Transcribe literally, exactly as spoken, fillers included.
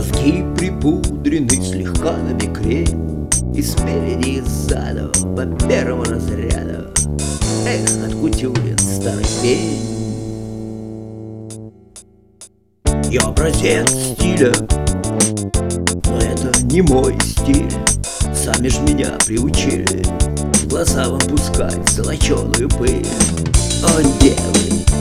Мозги припудрены слегка на бекрень, и спереди, и сзаду, по первому разряду. Эх, откутюрен старый пень. Я образец стиля, но это не мой стиль. Сами ж меня приучили в глаза вам пускать золоченую пыль. О, девы,